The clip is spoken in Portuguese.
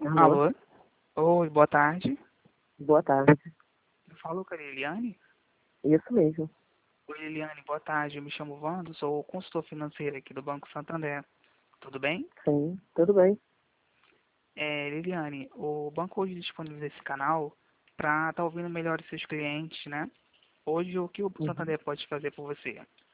Alô? Alô? Oi, boa tarde. Boa tarde. Falou com a Liliane? Isso mesmo. Oi, Liliane, boa tarde. Eu me chamo Wando, sou consultor financeiro aqui do Banco Santander. Tudo bem? Sim, tudo bem. Liliane, o banco hoje disponibiliza esse canal para estar ouvindo melhor os seus clientes, né? Hoje, o que o Uhum. Santander pode fazer por você?